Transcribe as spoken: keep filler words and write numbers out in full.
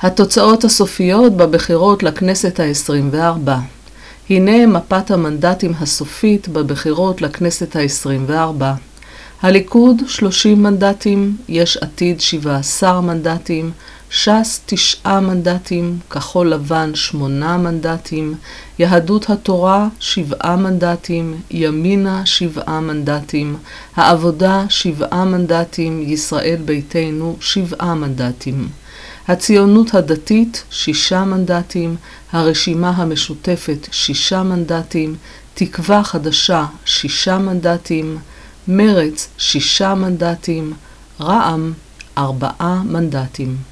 התוצאות הסופיות בבחירות לכנסת ה-עשרים וארבע. הנה מפת המנדטים הסופית בבחירות לכנסת ה-עשרים וארבע. הליכוד שלושים מנדטים, יש עתיד שבעה עשר מנדטים, ש"ס תשעה מנדטים, כחול לבן שמונה מנדטים, יהדות התורה שבעה מנדטים, ימינה שבעה מנדטים, העבודה שבעה מנדטים, ישראל ביתנו שבעה מנדטים. הציונות הדתית שישה מנדטים, הרשימה המשותפת שישה מנדטים, תקווה חדשה שישה מנדטים, מרץ שישה מנדטים, רע"מ ארבעה מנדטים.